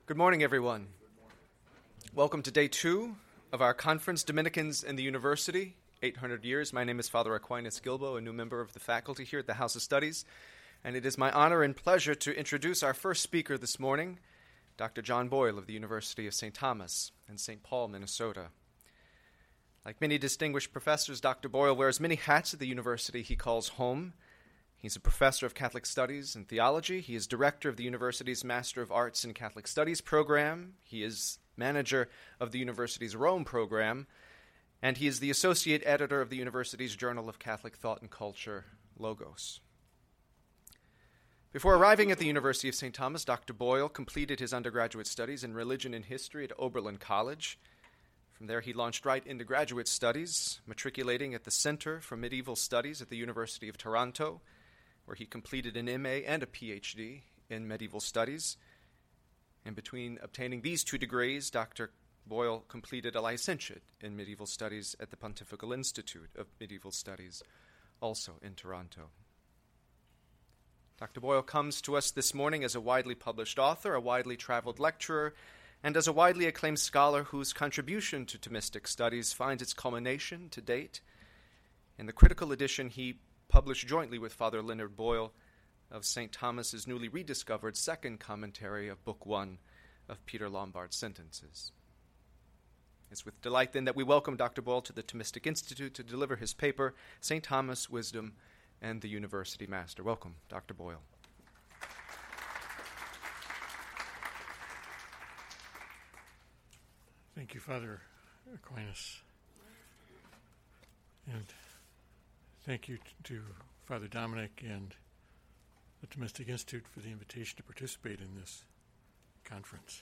Good morning, everyone. Welcome to day 2 of our conference, Dominicans and the University, 800 Years. My name is Father Aquinas Gilbo, a new member of the faculty here at the House of Studies, and it is my honor and pleasure to introduce our first speaker this morning, Dr. John Boyle of the University of St. Thomas in St. Paul, Minnesota. Like many distinguished professors, Dr. Boyle wears many hats at the university he calls home. He's a professor of Catholic Studies and Theology. He is director of the university's Master of Arts in Catholic Studies program. He is manager of the university's Rome program. And he is the associate editor of the university's Journal of Catholic Thought and Culture, Logos. Before arriving at the University of St. Thomas, Dr. Boyle completed his undergraduate studies in religion and history at Oberlin College. From there, he launched right into graduate studies, matriculating at the Center for Medieval Studies at the University of Toronto, where he completed an MA and a PhD in medieval studies. In between obtaining these 2 degrees, Dr. Boyle completed a licentiate in medieval studies at the Pontifical Institute of Medieval Studies, also in Toronto. Dr. Boyle comes to us this morning as a widely published author, a widely traveled lecturer, and as a widely acclaimed scholar whose contribution to Thomistic studies finds its culmination to date in the critical edition he published jointly with Father Leonard Boyle of St. Thomas's newly rediscovered second commentary of Book 1 of Peter Lombard's Sentences. It's with delight, then, that we welcome Dr. Boyle to the Thomistic Institute to deliver his paper, St. Thomas, Wisdom, and the University Master. Welcome, Dr. Boyle. Thank you, Father Aquinas. And thank you to Father Dominic and the Thomistic Institute for the invitation to participate in this conference.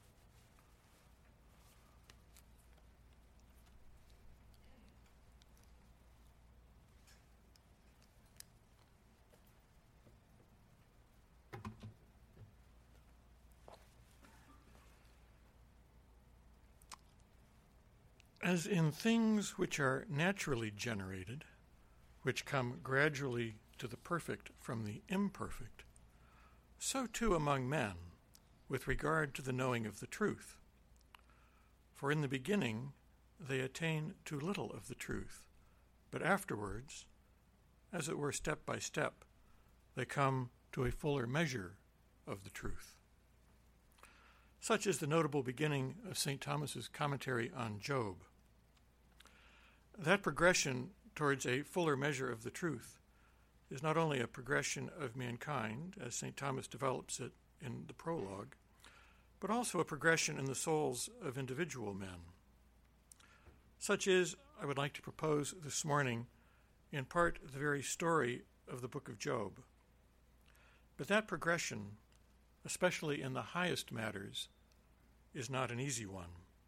As in things which are naturally generated, which come gradually to the perfect from the imperfect, so too among men, with regard to the knowing of the truth. For in the beginning they attain too little of the truth, but afterwards, as it were step by step, they come to a fuller measure of the truth. Such is the notable beginning of St. Thomas's commentary on Job. That progression towards a fuller measure of the truth is not only a progression of mankind, as St. Thomas develops it in the prologue, but also a progression in the souls of individual men. Such is, I would like to propose this morning, in part the very story of the book of Job. But that progression, especially in the highest matters, is not an easy one.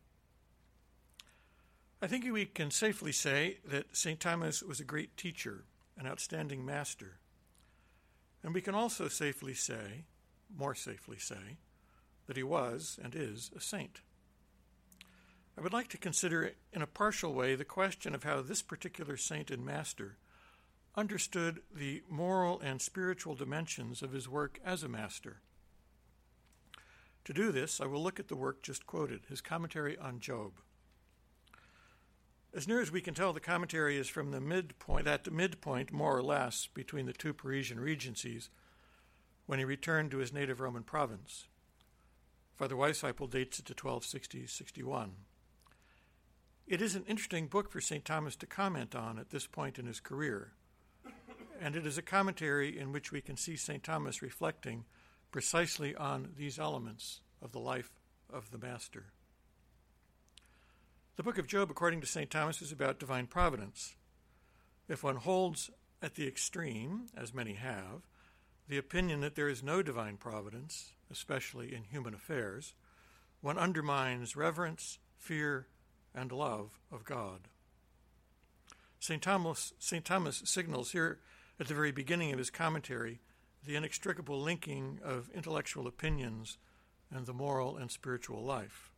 I think we can safely say that St. Thomas was a great teacher, an outstanding master. And we can also safely say, more safely say, that he was and is a saint. I would like to consider in a partial way the question of how this particular saint and master understood the moral and spiritual dimensions of his work as a master. To do this, I will look at the work just quoted, his commentary on Job. As near as we can tell, the commentary is from the midpoint, more or less, between the 2 Parisian regencies, when he returned to his native Roman province. Father Weishaupt dates it to 1260-61. It is an interesting book for St. Thomas to comment on at this point in his career, and it is a commentary in which we can see St. Thomas reflecting precisely on these elements of the life of the Master. The book of Job, according to St. Thomas, is about divine providence. If one holds at the extreme, as many have, the opinion that there is no divine providence, especially in human affairs, one undermines reverence, fear, and love of God. St. Thomas signals here at the very beginning of his commentary the inextricable linking of intellectual opinions and the moral and spiritual life.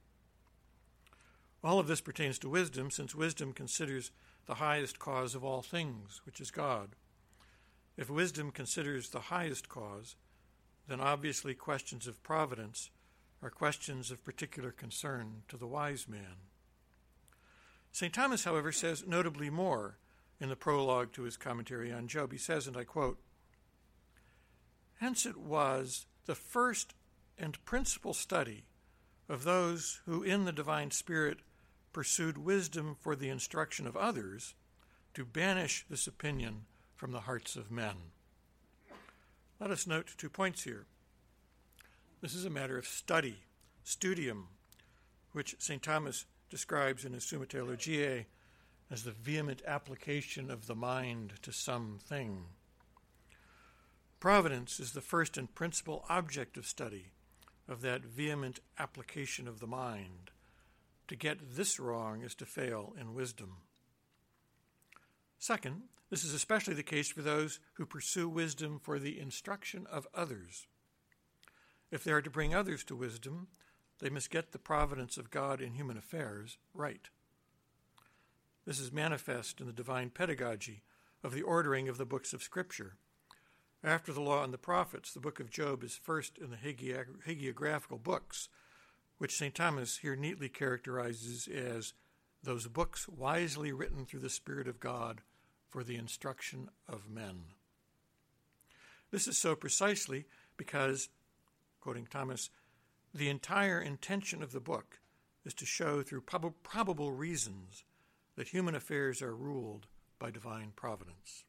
All of this pertains to wisdom, since wisdom considers the highest cause of all things, which is God. If wisdom considers the highest cause, then obviously questions of providence are questions of particular concern to the wise man. St. Thomas, however, says notably more in the prologue to his commentary on Job. He says, and I quote, "Hence it was the first and principal study of those who in the divine Spirit pursued wisdom for the instruction of others to banish this opinion from the hearts of men." Let us note 2 points here. This is a matter of study, studium, which St. Thomas describes in his Summa Theologiae as the vehement application of the mind to some thing. Providence is the first and principal object of study, of that vehement application of the mind. To get this wrong is to fail in wisdom. Second, this is especially the case for those who pursue wisdom for the instruction of others. If they are to bring others to wisdom, they must get the providence of God in human affairs right. This is manifest in the divine pedagogy of the ordering of the books of Scripture. After the Law and the Prophets, the book of Job is first in the hagiographical books, which St. Thomas here neatly characterizes as those books wisely written through the Spirit of God for the instruction of men. This is so precisely because, quoting Thomas, the entire intention of the book is to show through probable reasons that human affairs are ruled by divine providence.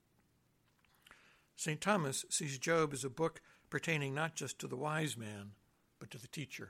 St. Thomas sees Job as a book pertaining not just to the wise man, but to the teacher.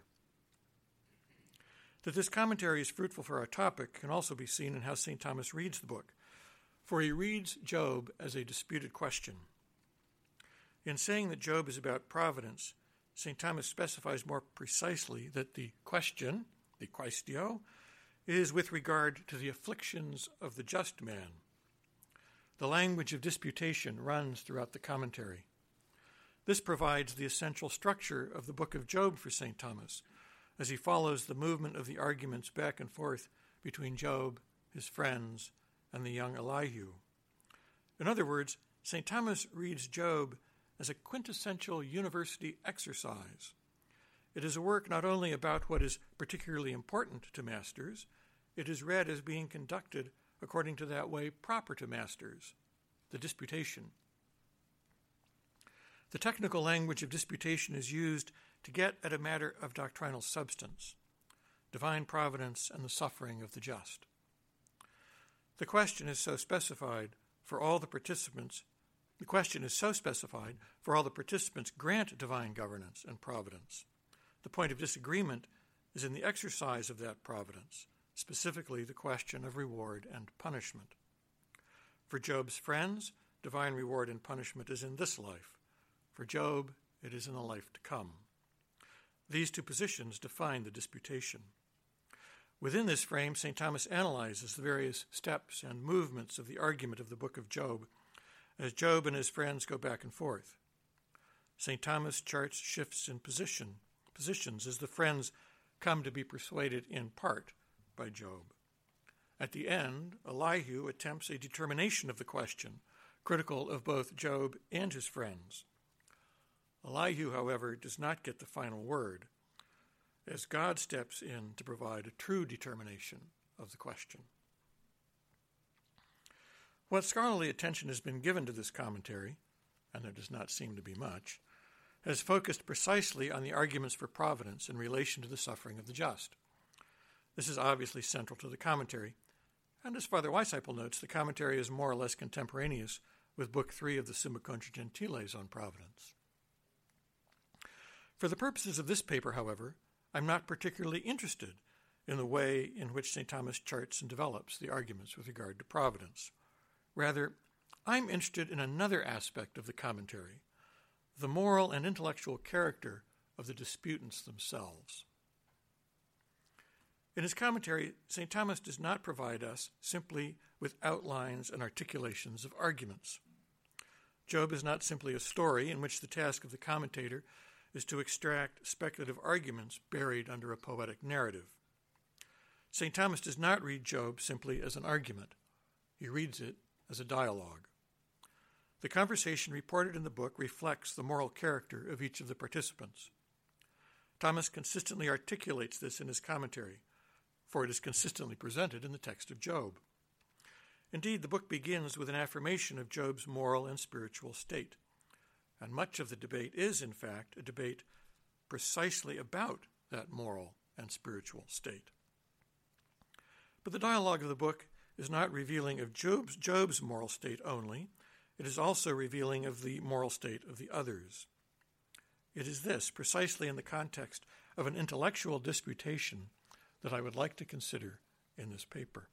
That this commentary is fruitful for our topic can also be seen in how St. Thomas reads the book, for he reads Job as a disputed question. In saying that Job is about providence, St. Thomas specifies more precisely that the question, the quaestio, is with regard to the afflictions of the just man. The language of disputation runs throughout the commentary. This provides the essential structure of the book of Job for St. Thomas, as he follows the movement of the arguments back and forth between Job, his friends, and the young Elihu. In other words, St. Thomas reads Job as a quintessential university exercise. It is a work not only about what is particularly important to masters, it is read as being conducted according to that way proper to masters, the disputation. The technical language of disputation is used to get at a matter of doctrinal substance, divine providence and the suffering of the just. The question is so specified for all the participants grant divine governance and providence. The point of disagreement is in the exercise of that providence, specifically the question of reward and punishment. For Job's friends, divine reward and punishment is in this life. For Job, it is in the life to come. These two positions define the disputation. Within this frame, St. Thomas analyzes the various steps and movements of the argument of the book of Job, as Job and his friends go back and forth. St. Thomas charts shifts in positions as the friends come to be persuaded in part by Job. At the end, Elihu attempts a determination of the question, critical of both Job and his friends. Elihu, however, does not get the final word, as God steps in to provide a true determination of the question. What scholarly attention has been given to this commentary, and there does not seem to be much, has focused precisely on the arguments for providence in relation to the suffering of the just. This is obviously central to the commentary, and as Father Weishaupt notes, the commentary is more or less contemporaneous with Book 3 of the Summa Contra Gentiles on providence. For the purposes of this paper, however, I'm not particularly interested in the way in which St. Thomas charts and develops the arguments with regard to providence. Rather, I'm interested in another aspect of the commentary, the moral and intellectual character of the disputants themselves. In his commentary, St. Thomas does not provide us simply with outlines and articulations of arguments. Job is not simply a story in which the task of the commentator is to extract speculative arguments buried under a poetic narrative. St. Thomas does not read Job simply as an argument. He reads it as a dialogue. The conversation reported in the book reflects the moral character of each of the participants. Thomas consistently articulates this in his commentary, for it is consistently presented in the text of Job. Indeed, the book begins with an affirmation of Job's moral and spiritual state, and much of the debate is, in fact, a debate precisely about that moral and spiritual state. But the dialogue of the book is not revealing of Job's moral state only. It is also revealing of the moral state of the others. It is this, precisely in the context of an intellectual disputation, that I would like to consider in this paper.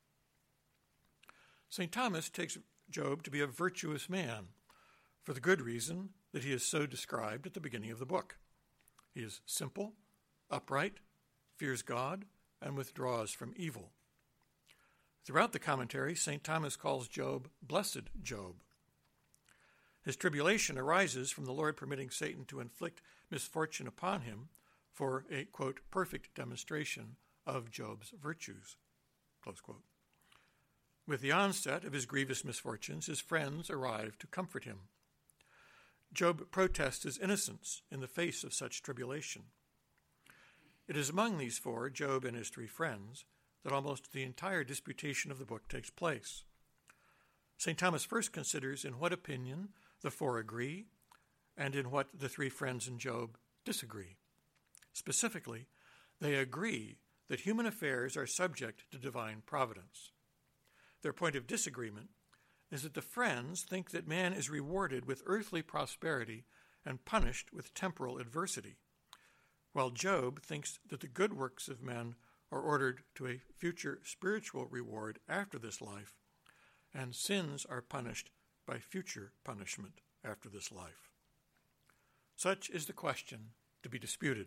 St. Thomas takes Job to be a virtuous man, for the good reason that he is so described at the beginning of the book. He is simple, upright, fears God, and withdraws from evil. Throughout the commentary, St. Thomas calls Job Blessed Job. His tribulation arises from the Lord permitting Satan to inflict misfortune upon him for a, quote, perfect demonstration of Job's virtues, close quote. With the onset of his grievous misfortunes, his friends arrive to comfort him. Job protests his innocence in the face of such tribulation. It is among these four, Job and his three friends, that almost the entire disputation of the book takes place. St. Thomas first considers in what opinion the four agree and in what the three friends and Job disagree. Specifically, they agree that human affairs are subject to divine providence. Their point of disagreement is that the friends think that man is rewarded with earthly prosperity and punished with temporal adversity, while Job thinks that the good works of men are ordered to a future spiritual reward after this life, and sins are punished by future punishment after this life. Such is the question to be disputed.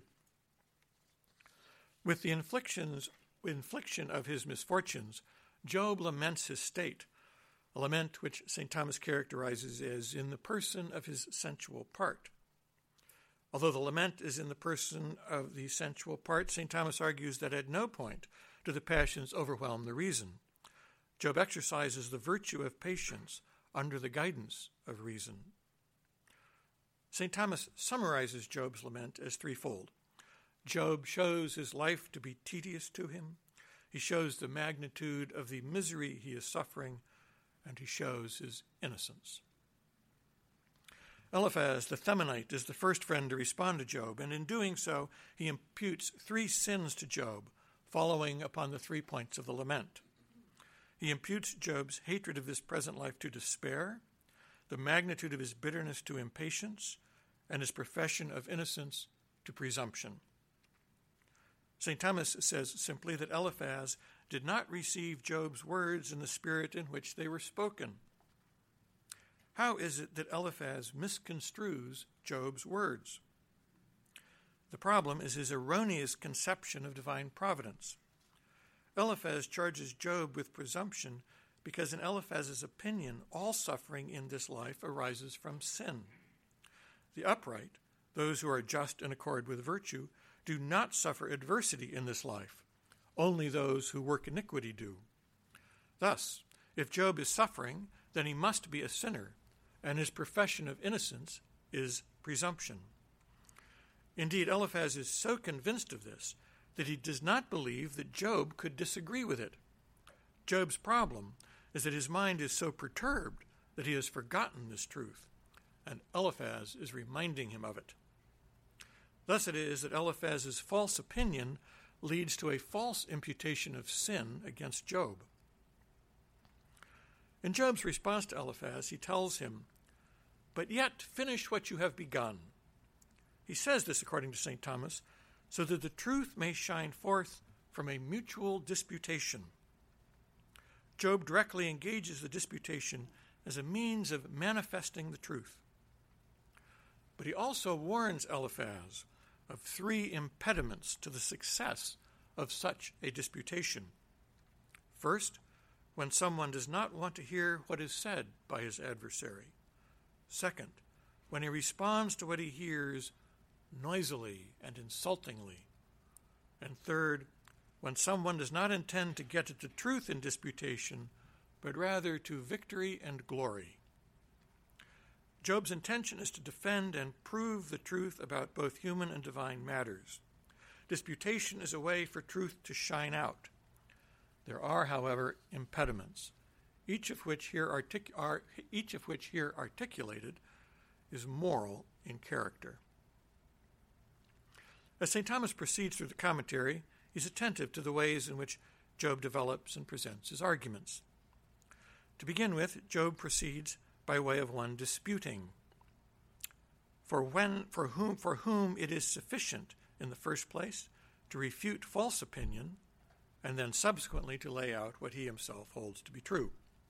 With the infliction of his misfortunes, Job laments his state, a lament which St. Thomas characterizes as in the person of his sensual part. Although the lament is in the person of the sensual part, St. Thomas argues that at no point do the passions overwhelm the reason. Job exercises the virtue of patience under the guidance of reason. St. Thomas summarizes Job's lament as threefold. Job shows his life to be tedious to him, he shows the magnitude of the misery he is suffering, and he shows his innocence. Eliphaz the Themanite is the first friend to respond to Job, and in doing so, he imputes three sins to Job, following upon the 3 points of the lament. He imputes Job's hatred of this present life to despair, the magnitude of his bitterness to impatience, and his profession of innocence to presumption. St. Thomas says simply that Eliphaz did not receive Job's words in the spirit in which they were spoken. How is it that Eliphaz misconstrues Job's words? The problem is his erroneous conception of divine providence. Eliphaz charges Job with presumption because in Eliphaz's opinion, all suffering in this life arises from sin. The upright, those who are just in accord with virtue, do not suffer adversity in this life. Only those who work iniquity do. Thus, if Job is suffering, then he must be a sinner, and his profession of innocence is presumption. Indeed, Eliphaz is so convinced of this that he does not believe that Job could disagree with it. Job's problem is that his mind is so perturbed that he has forgotten this truth, and Eliphaz is reminding him of it. Thus it is that Eliphaz's false opinion leads to a false imputation of sin against Job. In Job's response to Eliphaz, he tells him, "But yet finish what you have begun." He says this, according to St. Thomas, so that the truth may shine forth from a mutual disputation. Job directly engages the disputation as a means of manifesting the truth. But he also warns Eliphaz of 3 impediments to the success of such a disputation. First, when someone does not want to hear what is said by his adversary. Second, when he responds to what he hears noisily and insultingly. And third, when someone does not intend to get at the truth in disputation, but rather to victory and glory. Job's intention is to defend and prove the truth about both human and divine matters. Disputation is a way for truth to shine out. There are, however, impediments, each of which here articulated is moral in character. As St. Thomas proceeds through the commentary, he's attentive to the ways in which Job develops and presents his arguments. To begin with, Job proceeds by way of one disputing. For whom it is sufficient, in the first place, to refute false opinion, and then subsequently to lay out what he himself holds to be true.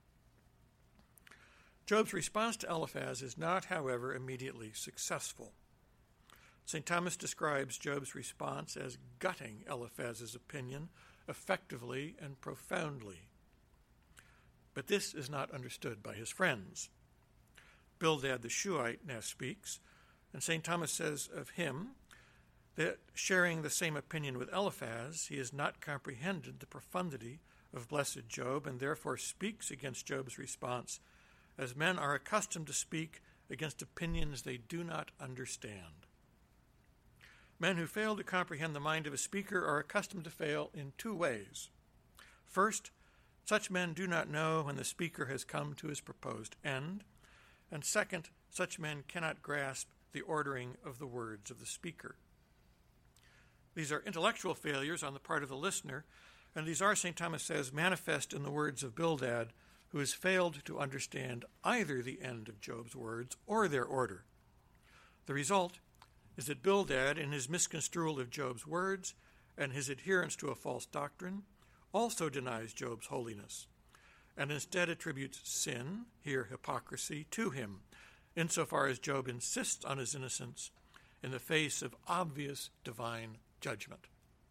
Job's response to Eliphaz is not, however, immediately successful. St. Thomas describes Job's response as gutting Eliphaz's opinion effectively and profoundly. But this is not understood by his friends. Bildad the Shuhite now speaks, and St. Thomas says of him that, sharing the same opinion with Eliphaz, he has not comprehended the profundity of blessed Job, and therefore speaks against Job's response as men are accustomed to speak against opinions they do not understand. Men who fail to comprehend the mind of a speaker are accustomed to fail in two ways. First, such men do not know when the speaker has come to his proposed end, and second, such men cannot grasp the ordering of the words of the speaker. These are intellectual failures on the part of the listener, and these are, St. Thomas says, manifest in the words of Bildad, who has failed to understand either the end of Job's words or their order. The result is that Bildad, in his misconstrual of Job's words and his adherence to a false doctrine, also denies Job's holiness, and instead attributes sin, here hypocrisy, to him, insofar as Job insists on his innocence in the face of obvious divine judgment.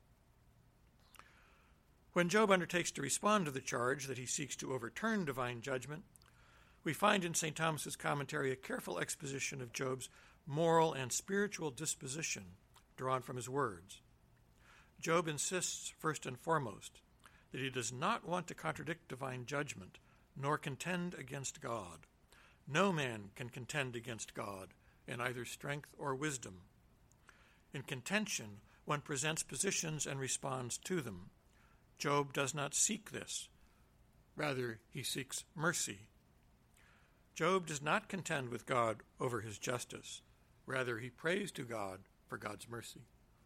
When Job undertakes to respond to the charge that he seeks to overturn divine judgment, we find in St. Thomas's commentary a careful exposition of Job's moral and spiritual disposition drawn from his words. Job insists, first and foremost, that he does not want to contradict divine judgment, nor contend against God. No man can contend against God in either strength or wisdom. In contention, one presents positions and responds to them. Job does not seek this. Rather, he seeks mercy. Job does not contend with God over his justice. Rather, he prays to God for God's mercy.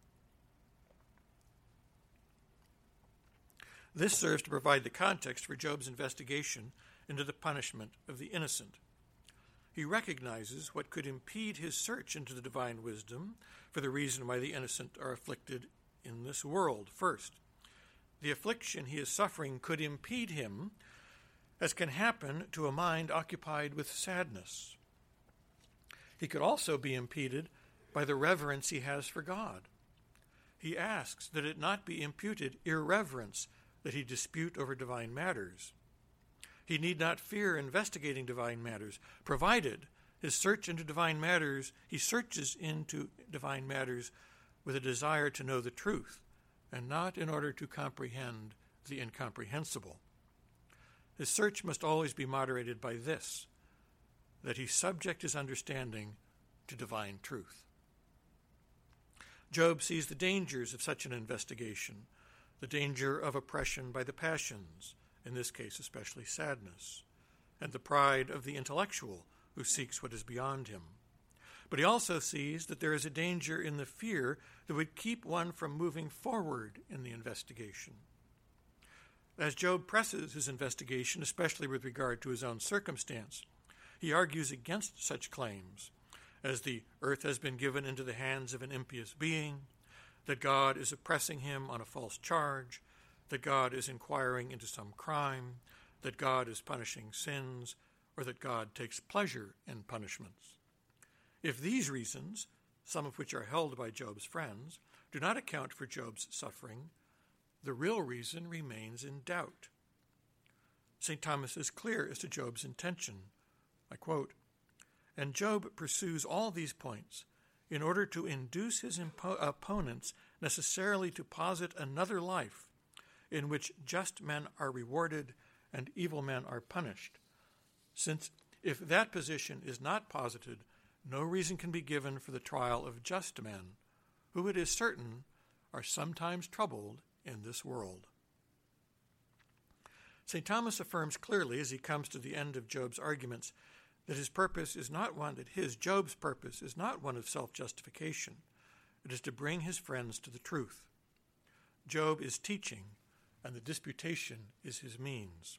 This serves to provide the context for Job's investigation into the punishment of the innocent. He recognizes what could impede his search into the divine wisdom for the reason why the innocent are afflicted in this world. First, the affliction he is suffering could impede him, as can happen to a mind occupied with sadness. He could also be impeded by the reverence he has for God. He asks that it not be imputed irreverence that he dispute over divine matters. He need not fear investigating divine matters, provided his search into divine matters, he searches into divine matters with a desire to know the truth, and not in order to comprehend the incomprehensible. His search must always be moderated by this, that he subject his understanding to divine truth. Job sees the dangers of such an investigation, the danger of oppression by the passions, in this case especially sadness, and the pride of the intellectual who seeks what is beyond him. But he also sees that there is a danger in the fear that would keep one from moving forward in the investigation. As Job presses his investigation, especially with regard to his own circumstance, he argues against such claims as the earth has been given into the hands of an impious being, that God is oppressing him on a false charge, that God is inquiring into some crime, that God is punishing sins, or that God takes pleasure in punishments. If these reasons, some of which are held by Job's friends, do not account for Job's suffering, the real reason remains in doubt. St. Thomas is clear as to Job's intention. I quote, "And Job pursues all these points in order to induce his opponents necessarily to posit another life in which just men are rewarded and evil men are punished, since If that position is not posited, no reason can be given for the trial of just men, who it is certain are sometimes troubled in this world. St. Thomas affirms clearly, as he comes to the end of Job's arguments, that Job's purpose is not one of self-justification. It is to bring his friends to the truth. Job is teaching, and the disputation is his means.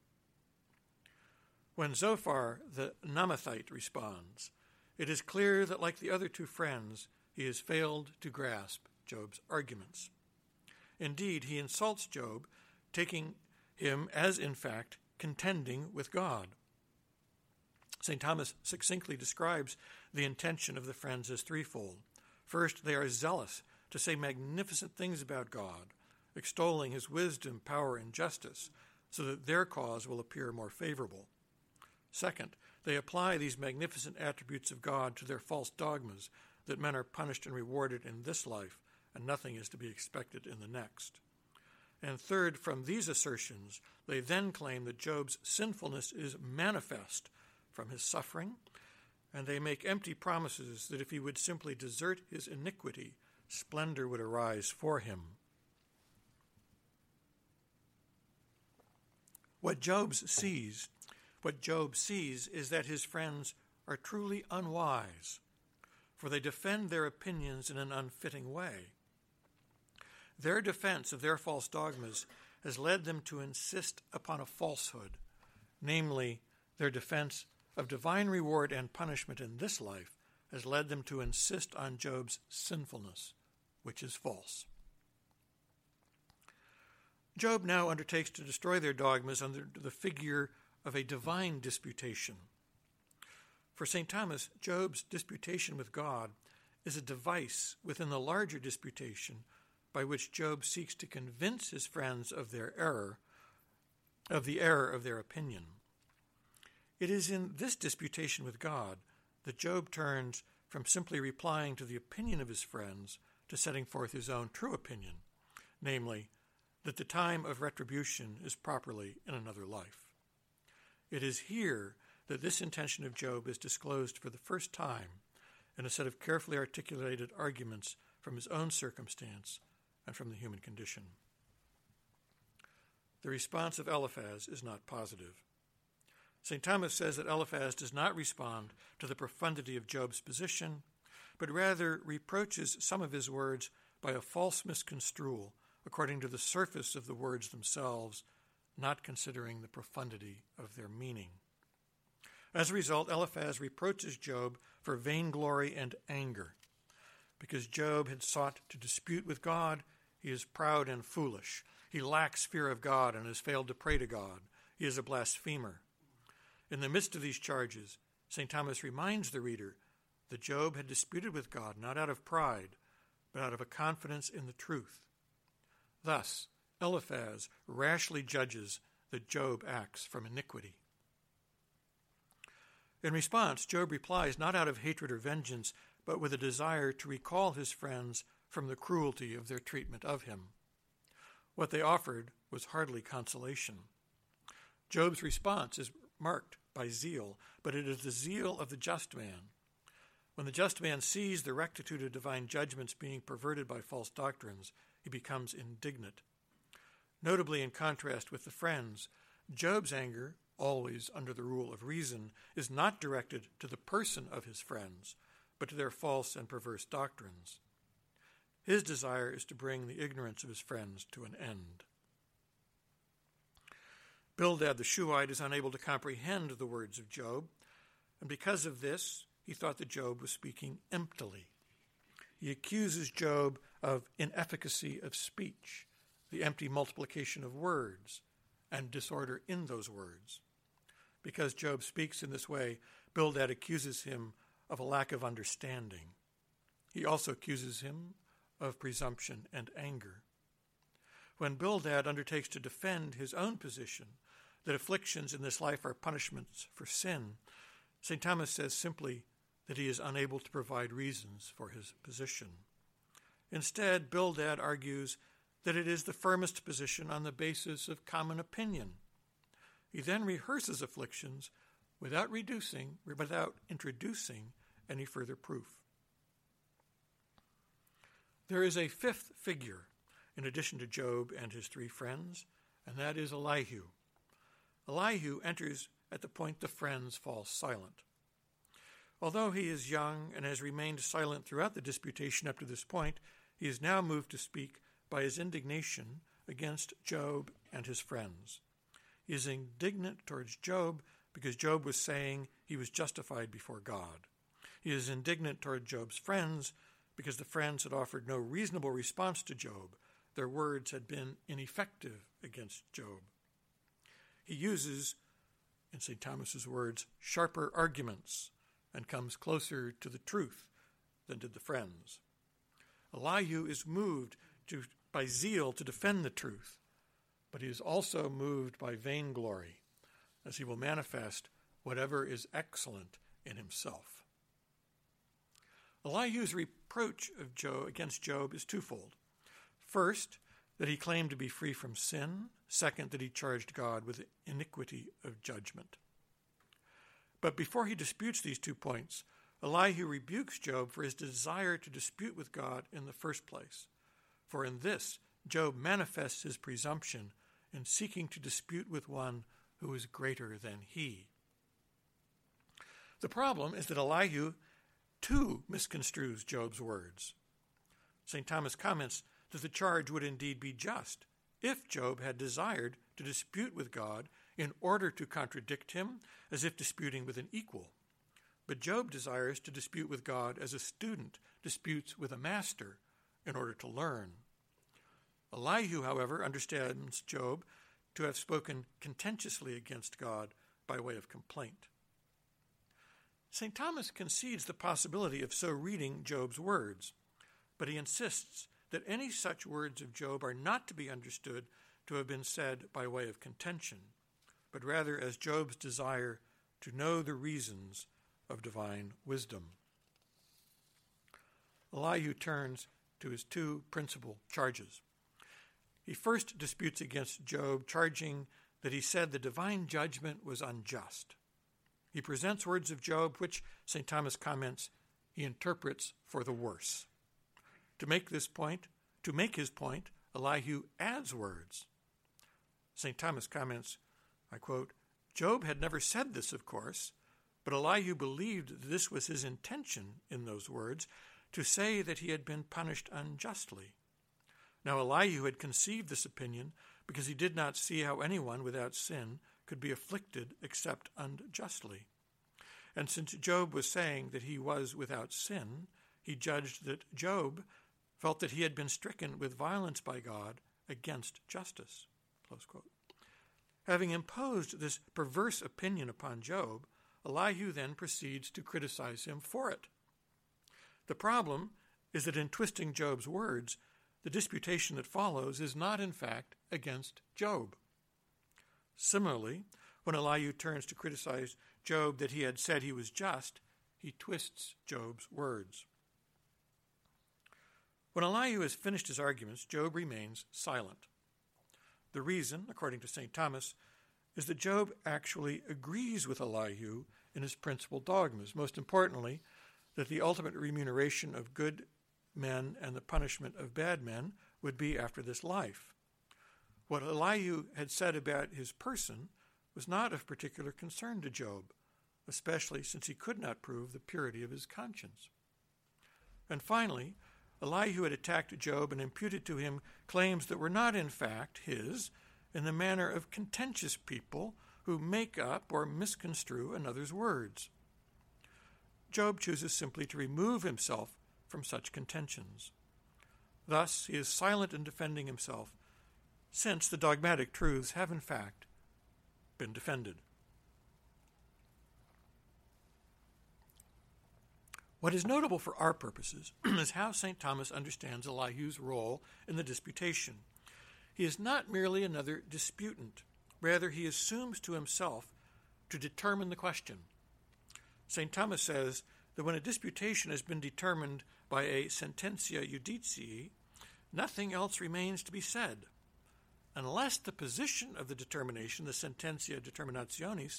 When Zophar the Naamathite responds, it is clear that, like the other two friends, he has failed to grasp Job's arguments. Indeed, he insults Job, taking him as, in fact, contending with God. St. Thomas succinctly describes the intention of the friends as threefold. First, they are zealous to say magnificent things about God, extolling his wisdom, power, and justice, so that their cause will appear more favorable. Second, they apply these magnificent attributes of God to their false dogmas, that men are punished and rewarded in this life, and nothing is to be expected in the next. And third, from these assertions, they then claim that Job's sinfulness is manifest from his suffering, and they make empty promises that if he would simply desert his iniquity, splendor would arise for him. What Job sees is that his friends are truly unwise, for they defend their opinions in an unfitting way. Their defense of their false dogmas has led them to insist upon a falsehood, namely, their defense of divine reward and punishment in this life has led them to insist on Job's sinfulness, which is false. Job now undertakes to destroy their dogmas under the figure of a divine disputation. For St. Thomas, Job's disputation with God is a device within the larger disputation by which Job seeks to convince his friends of the error of their opinion. It is in this disputation with God that Job turns from simply replying to the opinion of his friends to setting forth his own true opinion, namely, that the time of retribution is properly in another life. It is here that this intention of Job is disclosed for the first time in a set of carefully articulated arguments from his own circumstance and from the human condition. The response of Eliphaz is not positive. St. Thomas says that Eliphaz does not respond to the profundity of Job's position, but rather reproaches some of his words by a false misconstrual according to the surface of the words themselves, not considering the profundity of their meaning. As a result, Eliphaz reproaches Job for vainglory and anger. Because Job had sought to dispute with God, he is proud and foolish. He lacks fear of God and has failed to pray to God. He is a blasphemer. In the midst of these charges, St. Thomas reminds the reader that Job had disputed with God not out of pride, but out of a confidence in the truth. Thus, Eliphaz rashly judges that Job acts from iniquity. In response, Job replies not out of hatred or vengeance, but with a desire to recall his friends from the cruelty of their treatment of him. What they offered was hardly consolation. Job's response is marked by zeal, but it is the zeal of the just man. When the just man sees the rectitude of divine judgments being perverted by false doctrines, he becomes indignant. Notably, in contrast with the friends, Job's anger, always under the rule of reason, is not directed to the person of his friends, but to their false and perverse doctrines. His desire is to bring the ignorance of his friends to an end. Bildad the Shuhite is unable to comprehend the words of Job, and because of this, he thought that Job was speaking emptily. He accuses Job of inefficacy of speech, the empty multiplication of words, and disorder in those words. Because Job speaks in this way, Bildad accuses him of a lack of understanding. He also accuses him of presumption and anger. When Bildad undertakes to defend his own position, that afflictions in this life are punishments for sin, St. Thomas says simply that he is unable to provide reasons for his position. Instead, Bildad argues that it is the firmest position on the basis of common opinion. He then rehearses afflictions without introducing any further proof. There is a fifth figure, in addition to Job and his three friends, and that is Elihu. Elihu enters at the point the friends fall silent. Although he is young and has remained silent throughout the disputation up to this point, he is now moved to speak by his indignation against Job and his friends. He is indignant towards Job because Job was saying he was justified before God. He is indignant toward Job's friends because the friends had offered no reasonable response to Job. Their words had been ineffective against Job. He uses, in St. Thomas's words, sharper arguments and comes closer to the truth than did the friends. Elihu is moved by zeal to defend the truth, but he is also moved by vainglory, as he will manifest whatever is excellent in himself. Elihu's reproach against Job is twofold. First, that he claimed to be free from sin. Second, that he charged God with the iniquity of judgment. But before he disputes these 2 points, Elihu rebukes Job for his desire to dispute with God in the first place. For in this, Job manifests his presumption in seeking to dispute with one who is greater than he. The problem is that Elihu too misconstrues Job's words. St. Thomas comments that the charge would indeed be just if Job had desired to dispute with God in order to contradict him, as if disputing with an equal. But Job desires to dispute with God as a student disputes with a master in order to learn. Elihu, however, understands Job to have spoken contentiously against God by way of complaint. St. Thomas concedes the possibility of so reading Job's words, but he insists that any such words of Job are not to be understood to have been said by way of contention, but rather as Job's desire to know the reasons of divine wisdom. Elihu turns to his 2 principal charges. He first disputes against Job, charging that he said the divine judgment was unjust. He presents words of Job which, St. Thomas comments, he interprets for the worse. To make his point, Elihu adds words. St. Thomas comments, I quote, Job had never said this, of course, but Elihu believed that this was his intention in those words, to say that he had been punished unjustly. Now Elihu had conceived this opinion because he did not see how anyone without sin could be afflicted except unjustly. And since Job was saying that he was without sin, he judged that Job felt that he had been stricken with violence by God against justice. Close quote. Having imposed this perverse opinion upon Job, Elihu then proceeds to criticize him for it. The problem is that in twisting Job's words, the disputation that follows is not, in fact, against Job. Similarly, when Elihu turns to criticize Job that he had said he was just, he twists Job's words. When Elihu has finished his arguments, Job remains silent. The reason, according to St. Thomas, is that Job actually agrees with Elihu in his principal dogmas, most importantly, that the ultimate remuneration of good men and the punishment of bad men would be after this life. What Elihu had said about his person was not of particular concern to Job, especially since he could not prove the purity of his conscience. And finally, Elihu had attacked Job and imputed to him claims that were not in fact his, in the manner of contentious people who make up or misconstrue another's words. Job chooses simply to remove himself from such contentions. Thus, he is silent in defending himself, since the dogmatic truths have in fact been defended. What is notable for our purposes is how St. Thomas understands Elihu's role in the disputation. He is not merely another disputant. Rather, he assumes to himself to determine the question. St. Thomas says that when a disputation has been determined by a sententia juditii, nothing else remains to be said, unless the position of the determination, the sententia determinationis,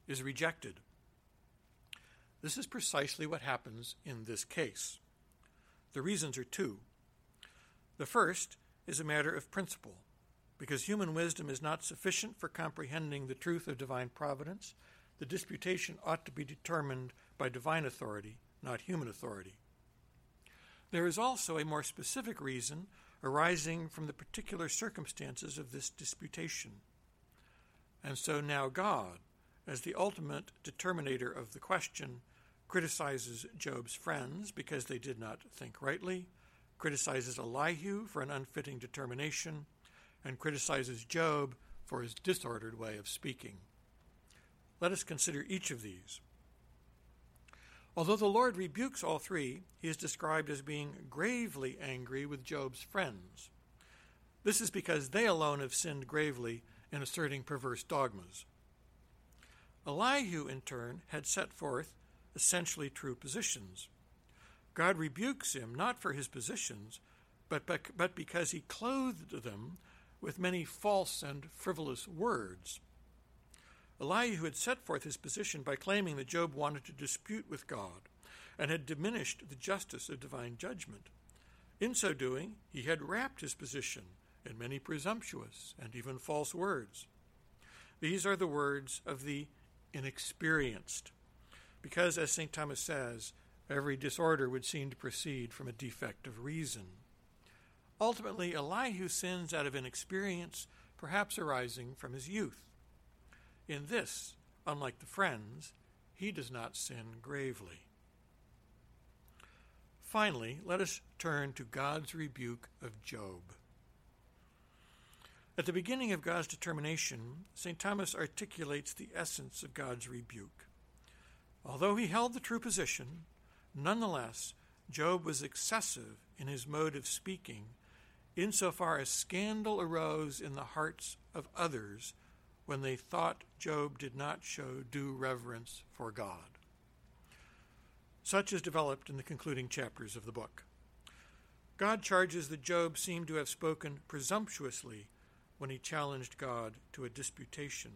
is rejected. This is precisely what happens in this case. The reasons are two. The first is a matter of principle, because human wisdom is not sufficient for comprehending the truth of divine providence. The disputation ought to be determined by divine authority, not human authority. There is also a more specific reason arising from the particular circumstances of this disputation. And so now God, as the ultimate determinator of the question, criticizes Job's friends because they did not think rightly, criticizes Elihu for an unfitting determination, and criticizes Job for his disordered way of speaking. Let us consider each of these. Although the Lord rebukes all three, he is described as being gravely angry with Job's friends. This is because they alone have sinned gravely in asserting perverse dogmas. Elihu, in turn, had set forth essentially true positions. God rebukes him not for his positions, but because he clothed them with many false and frivolous words. Elihu had set forth his position by claiming that Job wanted to dispute with God and had diminished the justice of divine judgment. In so doing, he had wrapped his position in many presumptuous and even false words. These are the words of the inexperienced, because, as St. Thomas says, every disorder would seem to proceed from a defect of reason. Ultimately, Elihu sins out of inexperience, perhaps arising from his youth. In this, unlike the friends, he does not sin gravely. Finally, let us turn to God's rebuke of Job. At the beginning of God's determination, St. Thomas articulates the essence of God's rebuke. Although he held the true position, nonetheless, Job was excessive in his mode of speaking, insofar as scandal arose in the hearts of others when they thought Job did not show due reverence for God. Such is developed in the concluding chapters of the book. God charges that Job seemed to have spoken presumptuously when he challenged God to a disputation.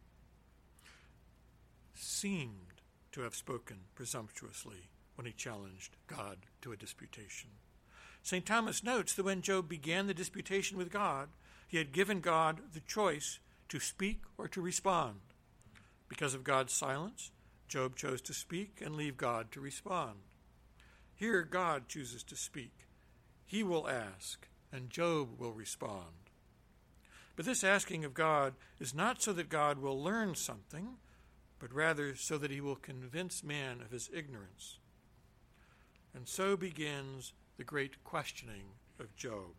Seemed to have spoken presumptuously when he challenged God to a disputation. St. Thomas notes that when Job began the disputation with God, he had given God the choice to speak or to respond. Because of God's silence, Job chose to speak and leave God to respond. Here God chooses to speak. He will ask, and Job will respond. But this asking of God is not so that God will learn something, but rather so that he will convince man of his ignorance. And so begins the great questioning of Job.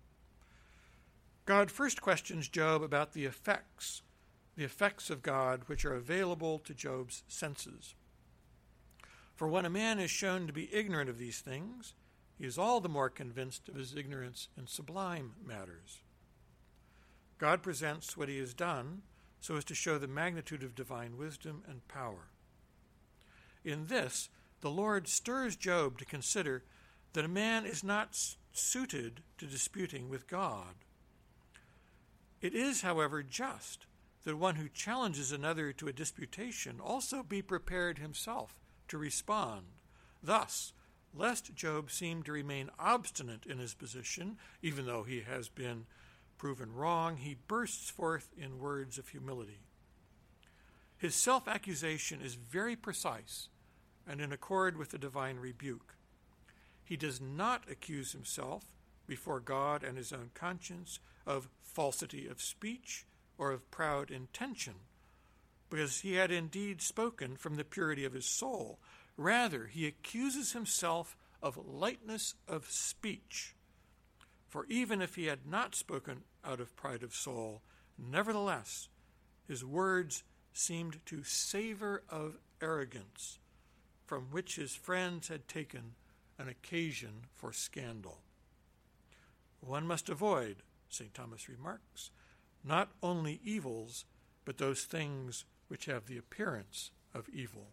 God first questions Job about the effects of God which are available to Job's senses. For when a man is shown to be ignorant of these things, he is all the more convinced of his ignorance in sublime matters. God presents what he has done so as to show the magnitude of divine wisdom and power. In this, the Lord stirs Job to consider that a man is not suited to disputing with God. It is, however, just that one who challenges another to a disputation also be prepared himself to respond. Thus, lest Job seem to remain obstinate in his position, even though he has been proven wrong, he bursts forth in words of humility. His self-accusation is very precise and in accord with the divine rebuke. He does not accuse himself before God and his own conscience of falsity of speech or of proud intention, because he had indeed spoken from the purity of his soul. Rather, he accuses himself of lightness of speech. For even if he had not spoken out of pride of soul, nevertheless, his words seemed to savor of arrogance, from which his friends had taken an occasion for scandal. One must avoid, St. Thomas remarks, not only evils, but those things which have the appearance of evil.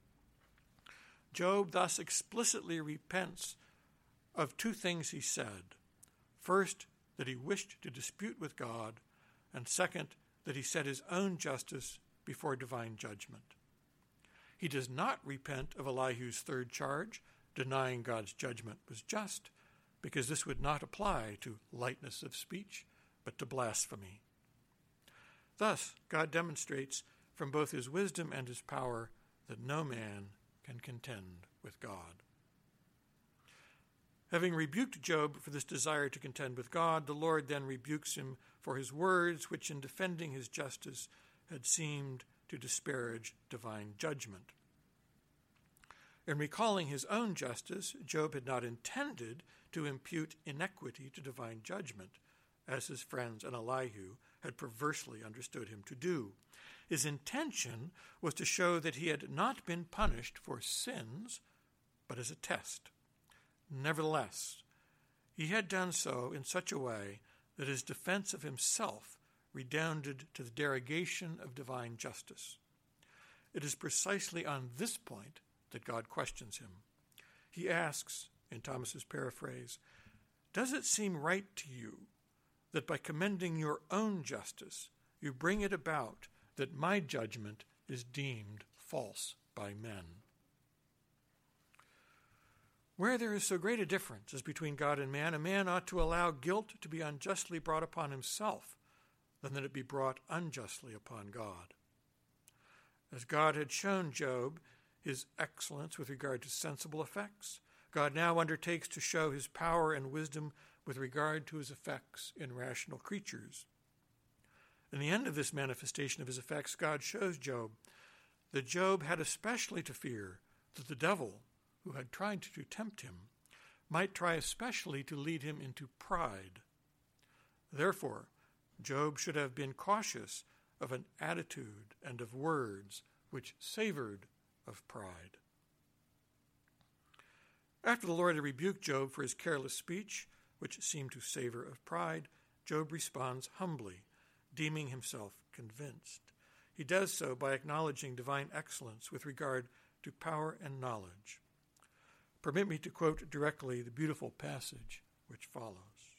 Job thus explicitly repents of two things he said. First, that he wished to dispute with God, and second, that he set his own justice before divine judgment. He does not repent of Elihu's third charge, denying God's judgment was just, because this would not apply to lightness of speech, but to blasphemy. Thus, God demonstrates from both his wisdom and his power that no man can contend with God. Having rebuked Job for this desire to contend with God, the Lord then rebukes him for his words, which in defending his justice had seemed to disparage divine judgment. In recalling his own justice, Job had not intended to impute inequity to divine judgment, as his friends and Elihu had perversely understood him to do. His intention was to show that he had not been punished for sins, but as a test. Nevertheless, he had done so in such a way that his defense of himself redounded to the derogation of divine justice. It is precisely on this point that God questions him. He asks, in Thomas's paraphrase, "Does it seem right to you that by commending your own justice you bring it about that my judgment is deemed false by men?" Where there is so great a difference as between God and man, a man ought to allow guilt to be unjustly brought upon himself than that it be brought unjustly upon God. As God had shown Job his excellence with regard to sensible effects, God now undertakes to show his power and wisdom with regard to his effects in rational creatures. In the end of this manifestation of his effects, God shows Job that Job had especially to fear that the devil, who had tried to tempt him, might try especially to lead him into pride. Therefore, Job should have been cautious of an attitude and of words which savored of pride. After the Lord had rebuked Job for his careless speech, which seemed to savor of pride, Job responds humbly, deeming himself convinced. He does so by acknowledging divine excellence with regard to power and knowledge. Permit me to quote directly the beautiful passage which follows.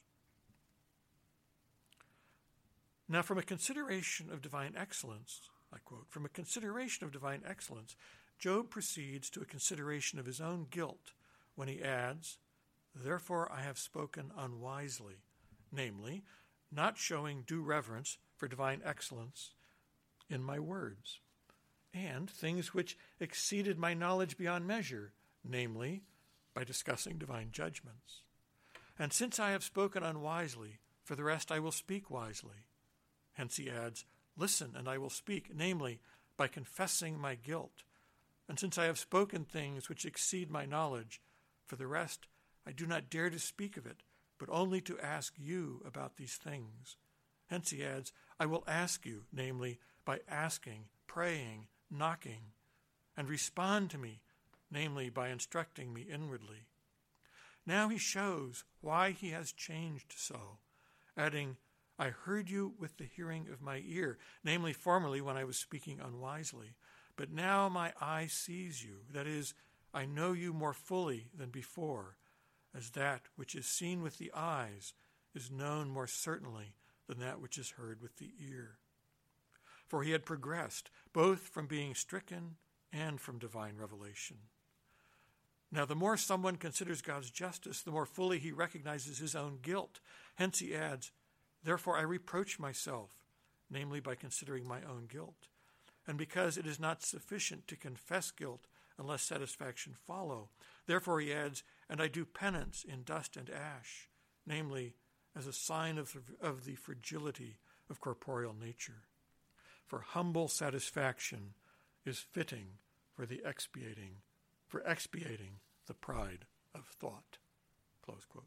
Now, from a consideration of divine excellence, I quote, "From a consideration of divine excellence, Job proceeds to a consideration of his own guilt when he adds, 'Therefore I have spoken unwisely,' namely, not showing due reverence for divine excellence in my words, and things which exceeded my knowledge beyond measure, namely, by discussing divine judgments. And since I have spoken unwisely, for the rest I will speak wisely." Hence he adds, "Listen, and I will speak, namely, by confessing my guilt. And since I have spoken things which exceed my knowledge, for the rest I do not dare to speak of it, but only to ask you about these things." Hence he adds, "I will ask you, namely, by asking, praying, knocking, and respond to me, namely, by instructing me inwardly." Now he shows why he has changed so, adding, "I heard you with the hearing of my ear," namely, formerly when I was speaking unwisely, "but now my eye sees you, that is, I know you more fully than before, as that which is seen with the eyes is known more certainly than that which is heard with the ear." For he had progressed both from being stricken and from divine revelation. Now, the more someone considers God's justice, the more fully he recognizes his own guilt. Hence he adds, "Therefore I reproach myself," namely by considering my own guilt. And because it is not sufficient to confess guilt unless satisfaction follow, therefore he adds, "And I do penance in dust and ash," namely as a sign of the fragility of corporeal nature. For humble satisfaction is fitting for expiating the pride of thought. Close quote.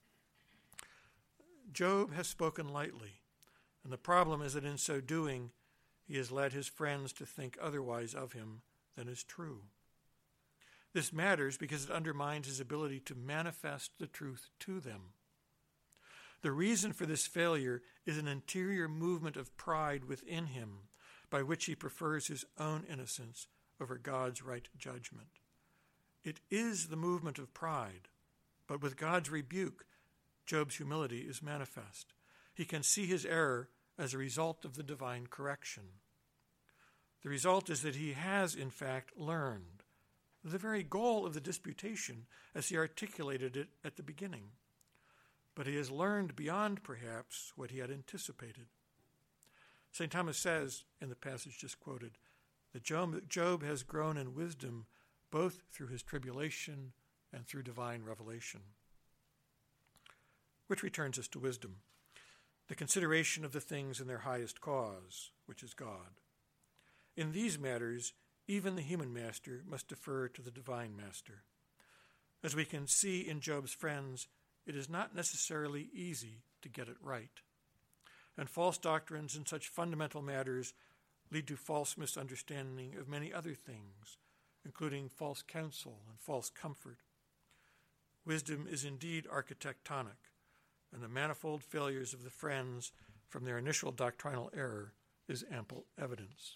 Job has spoken lightly, and the problem is that in so doing, he has led his friends to think otherwise of him than is true. This matters because it undermines his ability to manifest the truth to them. The reason for this failure is an interior movement of pride within him, by which he prefers his own innocence over God's right judgment. It is the movement of pride, but with God's rebuke, Job's humility is manifest. He can see his error as a result of the divine correction. The result is that he has, in fact, learned the very goal of the disputation as he articulated it at the beginning. But he has learned beyond, perhaps, what he had anticipated. St. Thomas says, in the passage just quoted, that Job has grown in wisdom both through his tribulation and through divine revelation. Which returns us to wisdom, the consideration of the things in their highest cause, which is God. In these matters, even the human master must defer to the divine master. As we can see in Job's friends, it is not necessarily easy to get it right. And false doctrines in such fundamental matters lead to false misunderstanding of many other things, including false counsel and false comfort. Wisdom is indeed architectonic, and the manifold failures of the friends from their initial doctrinal error is ample evidence.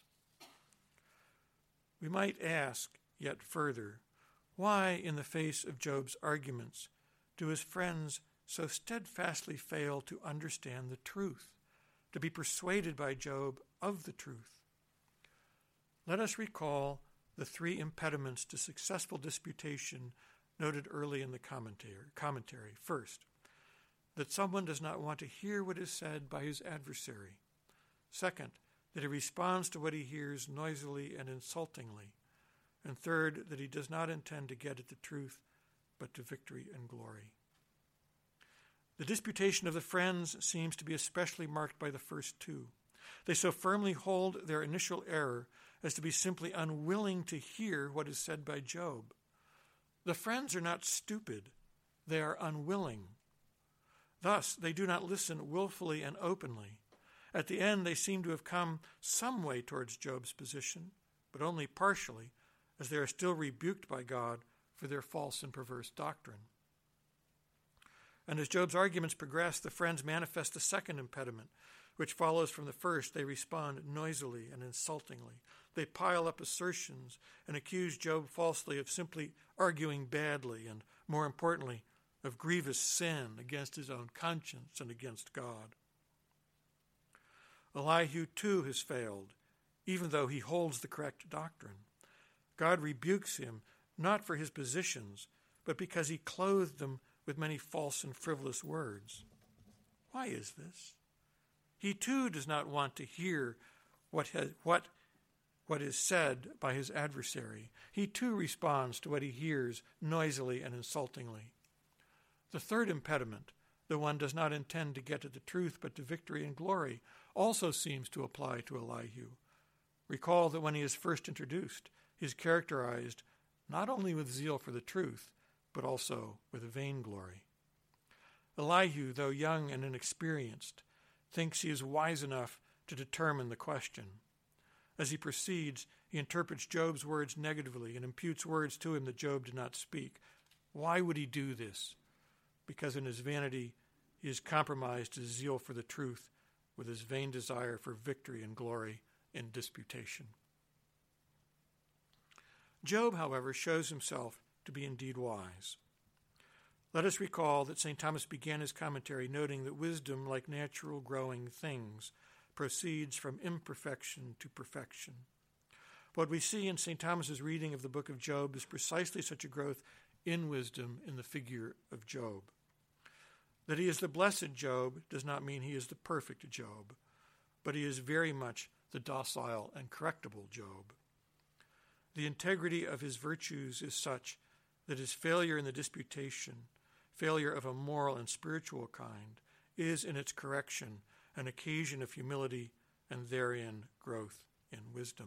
We might ask yet further, why, in the face of Job's arguments, do his friends so steadfastly fail to understand the truth, to be persuaded by Job of the truth? Let us recall the three impediments to successful disputation noted early in the commentary. First, that someone does not want to hear what is said by his adversary. Second, that he responds to what he hears noisily and insultingly. And third, that he does not intend to get at the truth, but to victory and glory. The disputation of the friends seems to be especially marked by the first two. They so firmly hold their initial error as to be simply unwilling to hear what is said by Job. The friends are not stupid, they are unwilling. Thus, they do not listen willfully and openly. At the end, they seem to have come some way towards Job's position, but only partially, as they are still rebuked by God for their false and perverse doctrine. And as Job's arguments progress, the friends manifest a second impediment, which follows from the first. They respond noisily and insultingly. They pile up assertions and accuse Job falsely of simply arguing badly and, more importantly, of grievous sin against his own conscience and against God. Elihu, too, has failed, even though he holds the correct doctrine. God rebukes him not for his positions, but because he clothed them with many false and frivolous words. Why is this? He, too, does not want to hear what is said by his adversary. He, too, responds to what he hears noisily and insultingly. The third impediment, the one does not intend to get at the truth but to victory and glory, also seems to apply to Elihu. Recall that when he is first introduced, he is characterized not only with zeal for the truth, but also with vainglory. Elihu, though young and inexperienced, thinks he is wise enough to determine the question. As he proceeds, he interprets Job's words negatively and imputes words to him that Job did not speak. Why would he do this? Because in his vanity, he has compromised his zeal for the truth with his vain desire for victory and glory in disputation. Job, however, shows himself to be indeed wise. Let us recall that St. Thomas began his commentary noting that wisdom, like natural growing things, proceeds from imperfection to perfection. What we see in St. Thomas's reading of the book of Job is precisely such a growth in wisdom in the figure of Job. That he is the blessed Job does not mean he is the perfect Job, but he is very much the docile and correctable Job. The integrity of his virtues is such that his failure in the disputation, failure of a moral and spiritual kind, is in its correction an occasion of humility and therein growth in wisdom.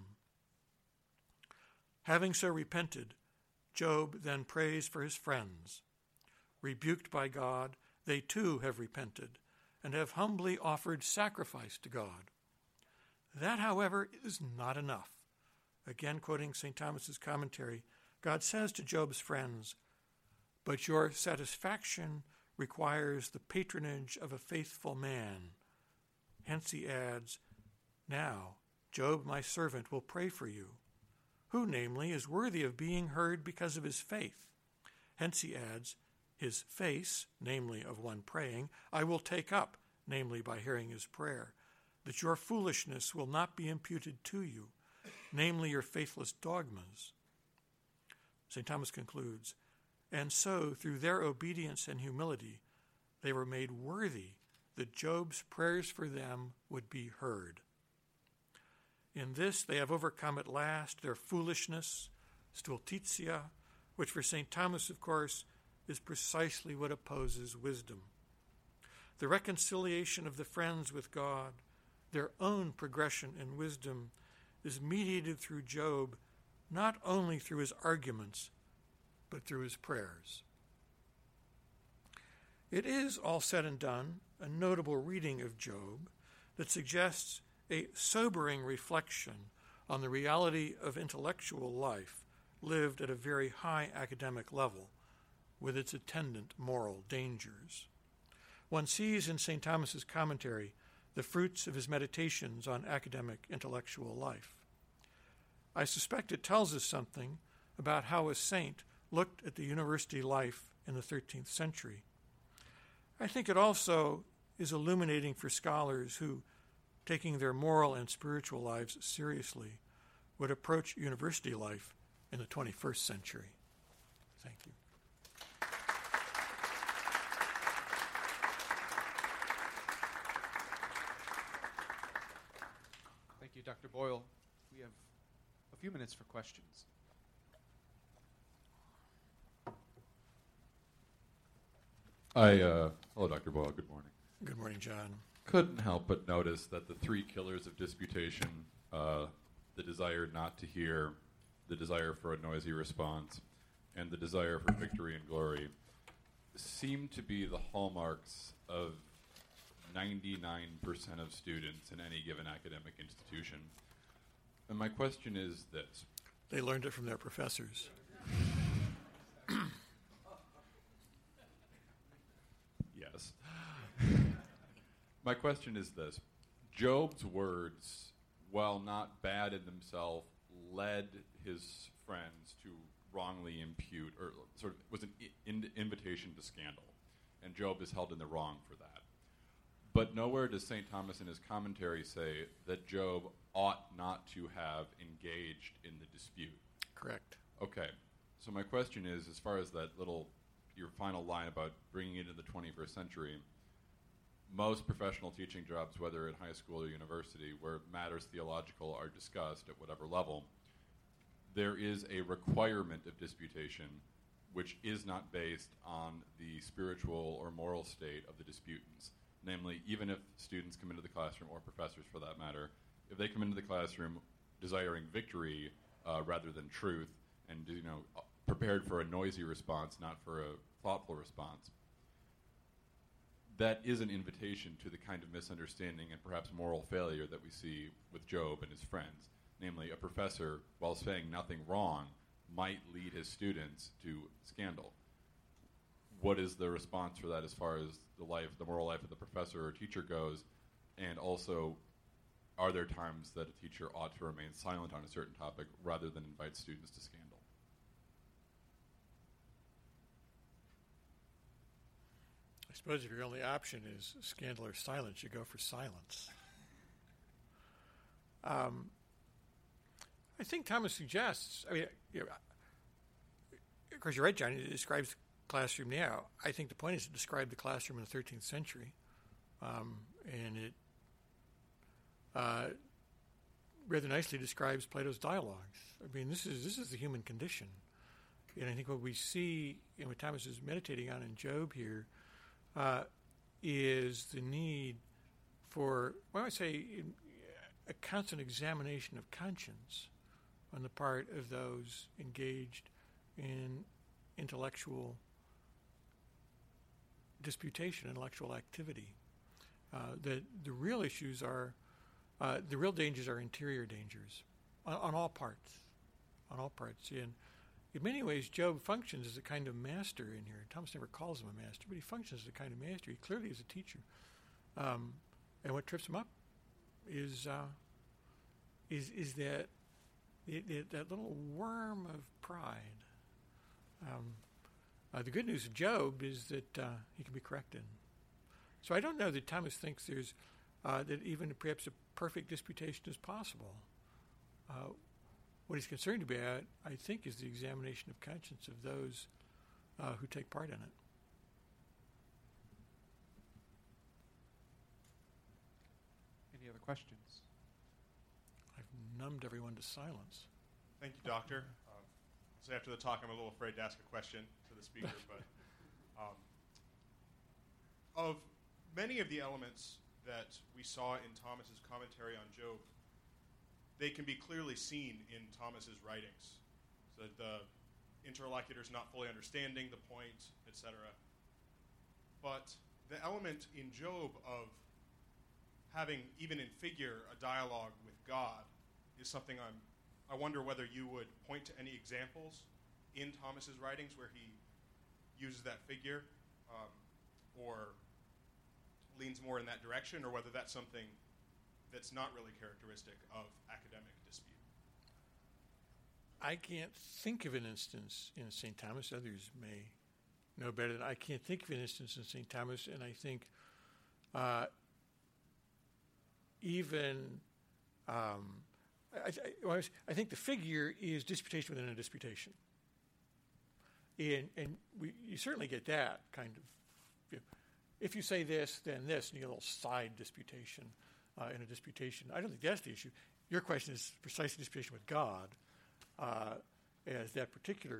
Having so repented, Job then prays for his friends. Rebuked by God, they too have repented and have humbly offered sacrifice to God. That, however, is not enough. Again, quoting St. Thomas's commentary, God says to Job's friends, "But your satisfaction requires the patronage of a faithful man." Hence he adds, "Now, Job, my servant, will pray for you, who, namely, is worthy of being heard because of his faith." Hence he adds, "His face, namely of one praying, I will take up, namely by hearing his prayer, that your foolishness will not be imputed to you, namely your faithless dogmas. St. Thomas concludes, and so through their obedience and humility, they were made worthy that Job's prayers for them would be heard. In this they have overcome at last their foolishness, stultitia, which for St. Thomas, of course, is precisely what opposes wisdom. The reconciliation of the friends with God, their own progression in wisdom, is mediated through Job, not only through his arguments, but through his prayers. It is, all said and done, a notable reading of Job that suggests a sobering reflection on the reality of intellectual life lived at a very high academic level, with its attendant moral dangers. One sees in St. Thomas's commentary the fruits of his meditations on academic intellectual life. I suspect it tells us something about how a saint looked at the university life in the 13th century. I think it also is illuminating for scholars who, taking their moral and spiritual lives seriously, would approach university life in the 21st century. Thank you. Thank you, Dr. Boyle. We have a few minutes for questions. Hello, Dr. Boyle. Good morning. Good morning, John. Couldn't help but notice that the three killers of disputation, the desire not to hear, the desire for a noisy response, and the desire for victory and glory, seem to be the hallmarks of 99% of students in any given academic institution. And my question is this. They learned it from their professors. Yes. My question is this. Job's words, while not bad in themselves, led his friends to wrongly impute, or sort of was an invitation to scandal. And Job is held in the wrong for that. But nowhere does St. Thomas in his commentary say that Job ought not to have engaged in the dispute. Correct. Okay. So my question is, as far as your final line about bringing it into the 21st century, most professional teaching jobs, whether at high school or university, where matters theological are discussed at whatever level, there is a requirement of disputation which is not based on the spiritual or moral state of the disputants. Namely, even if students come into the classroom, or professors for that matter, if they come into the classroom desiring victory rather than truth, and prepared for a noisy response, not for a thoughtful response, that is an invitation to the kind of misunderstanding and perhaps moral failure that we see with Job and his friends. Namely, a professor, while saying nothing wrong, might lead his students to scandal. What is the response for that as far as the moral life of the professor or teacher goes? And also, are there times that a teacher ought to remain silent on a certain topic rather than invite students to scandal? I suppose if your only option is scandal or silence, you go for silence. I think Thomas suggests, of course you're right, John, it describes classroom now. I think the point is to describe the classroom in the 13th century. And it rather nicely describes Plato's dialogues. I mean, this is the human condition. And I think what we see, and what Thomas is meditating on in Job here, is the need for, well, I would say, a constant examination of conscience on the part of those engaged in intellectual disputation, intellectual activity. The real issues are, the real dangers are interior dangers on all parts. On all parts. And in many ways, Job functions as a kind of master in here. Thomas never calls him a master, but he functions as a kind of master. He clearly is a teacher. And what trips him up is that that little worm of pride. The good news of Job is that he can be corrected. So I don't know that Thomas thinks there's that even perhaps a perfect disputation is possible. What he's concerned about, I think, is the examination of conscience of those who take part in it. Any other questions? I've numbed everyone to silence. Thank you, Doctor. So after the talk, I'm a little afraid to ask a question to the speaker, but of many of the elements that we saw in Thomas's commentary on Job, they can be clearly seen in Thomas's writings. So that the interlocutor's not fully understanding the point, etc. But the element in Job of having, even in figure, a dialogue with God is something I wonder whether you would point to any examples in Thomas's writings where he uses that figure or leans more in that direction, or whether that's something that's not really characteristic of academic dispute. I can't think of an instance in St. Thomas. Others may know better than I can't think of an instance in St. Thomas, and I think I think the figure is disputation within a disputation. And you certainly get that kind of, if you say this, then this, and you get a little side disputation in a disputation. I don't think that's the issue. Your question is precisely disputation with God as that particular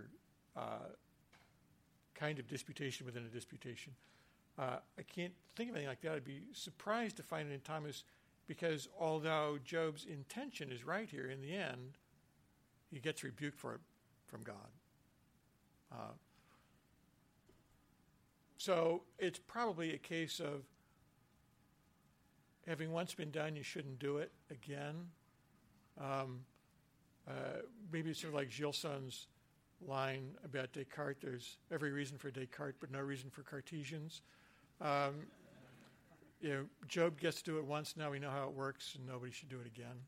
kind of disputation within a disputation. I can't think of anything like that. I'd be surprised to find it in Thomas, because although Job's intention is right here, in the end, he gets rebuked for it from God. So it's probably a case of having once been done, you shouldn't do it again. Maybe it's sort of like Gilson's line about Descartes, there's every reason for Descartes but no reason for Cartesians. Job gets to do it once, now we know how it works, and nobody should do it again.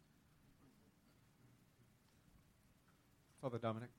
Father Dominic.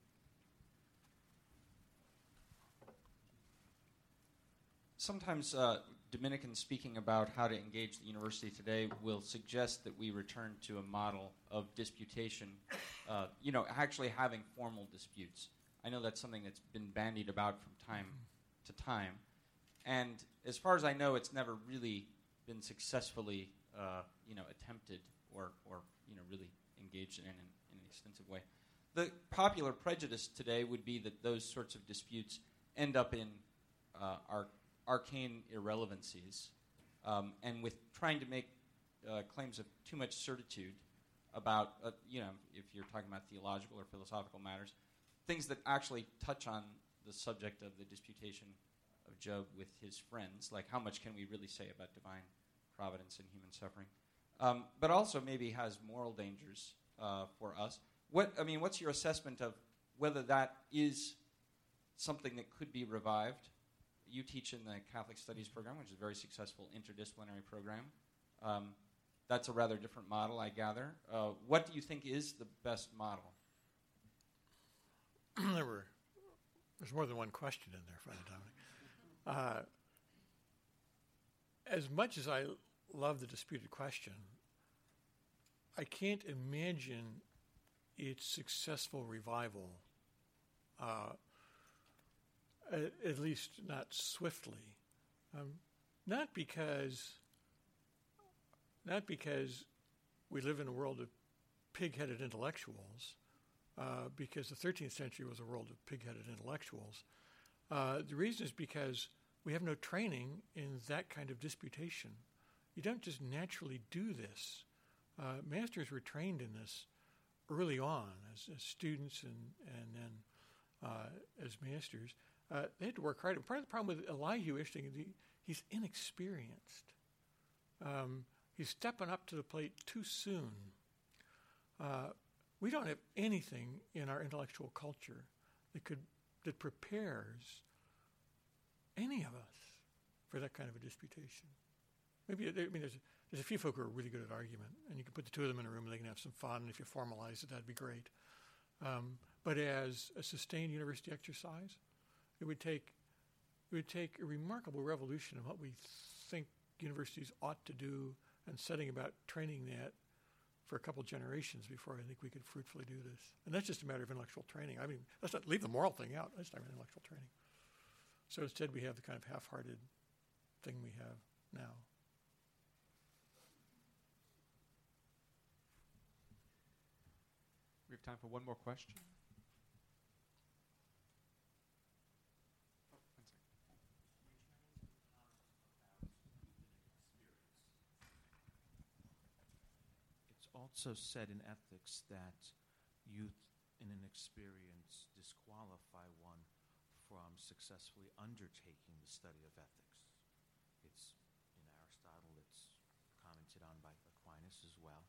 Sometimes Dominicans speaking about how to engage the university today will suggest that we return to a model of disputation, actually having formal disputes. I know that's something that's been bandied about from time to time. And as far as I know, it's never really been successfully, attempted or really engaged in an extensive way. The popular prejudice today would be that those sorts of disputes end up in arcane irrelevancies, and with trying to make claims of too much certitude about, if you're talking about theological or philosophical matters, things that actually touch on the subject of the disputation of Job with his friends, like how much can we really say about divine providence and human suffering, but also maybe has moral dangers for us. What's your assessment of whether that is something that could be revived? You teach in the Catholic Studies program, which is a very successful interdisciplinary program. That's a rather different model, I gather. What do you think is the best model? There's more than one question in there, Father Dominic. As much as I love the disputed question, I can't imagine its successful revival, at least not swiftly. Not because we live in a world of pig-headed intellectuals, because the 13th century was a world of pig-headed intellectuals. The reason is because we have no training in that kind of disputation. You don't just naturally do this. Masters were trained in this early on as students and then as masters. They had to work hard. And part of the problem with Elihu Ishting is he's inexperienced. He's stepping up to the plate too soon. We don't have anything in our intellectual culture that prepares any of us for that kind of a disputation. There's a few folk who are really good at argument, and you can put the two of them in a room and they can have some fun, and if you formalize it, that'd be great. But as a sustained university exercise, it would take a remarkable revolution in what we think universities ought to do and setting about training that for a couple generations before I think we could fruitfully do this. And that's just a matter of intellectual training. I mean, let's not leave the moral thing out. Let's talk about intellectual training. So instead we have the kind of half-hearted thing we have now. We have time for one more question. It's also said in ethics that youth in an experience disqualify one from successfully undertaking the study of ethics. It's in Aristotle, it's commented on by Aquinas as well.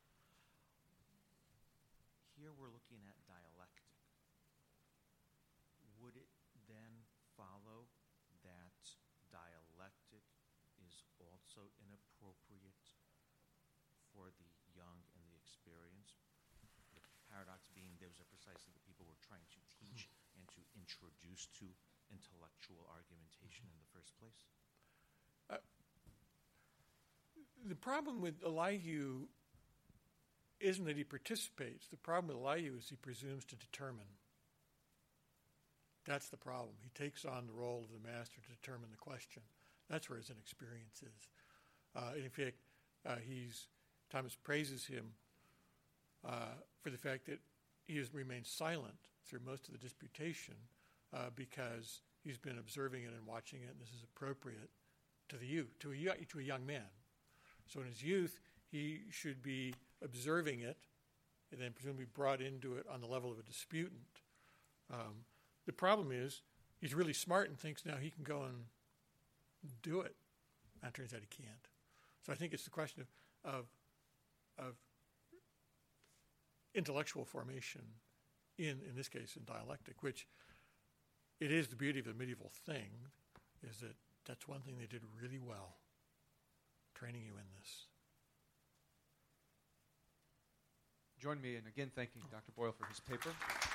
Here we're looking at dialectic. Would it then follow that dialectic is also inappropriate for the young and the experienced? The paradox being those are precisely the people we're trying to teach and to introduce to intellectual argumentation in the first place? The problem with Elihu isn't that he participates. The problem with Elihu is he presumes to determine. That's the problem. He takes on the role of the master to determine the question. That's where his inexperience is. In fact, Thomas praises him for the fact that he has remained silent through most of the disputation because he's been observing it and watching it, and this is appropriate to the youth, to a young man. So in his youth, he should be observing it and then presumably brought into it on the level of a disputant. The problem is he's really smart and thinks now he can go and do it. And it turns out he can't. So I think it's the question of intellectual formation in this case in dialectic, which it is the beauty of the medieval thing, is that that's one thing they did really well, training you in this. Join me in again thanking Dr. Boyle for his paper.